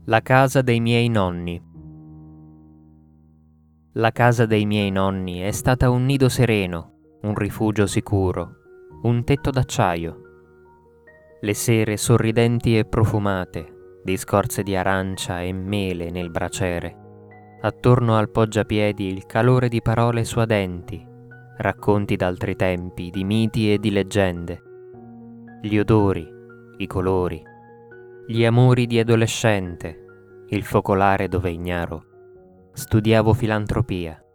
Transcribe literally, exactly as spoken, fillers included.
La casa dei miei nonni. La casa dei miei nonni è stata un nido sereno, un rifugio sicuro, un tetto d'acciaio. Le sere sorridenti e profumate, di scorze di arancia e mele nel braciere. Attorno al poggiapiedi il calore di parole suadenti, racconti d'altri tempi, di miti e di leggende. Gli odori, i colori, gli amori di adolescente, il focolare dove ignaro studiavo filantropia.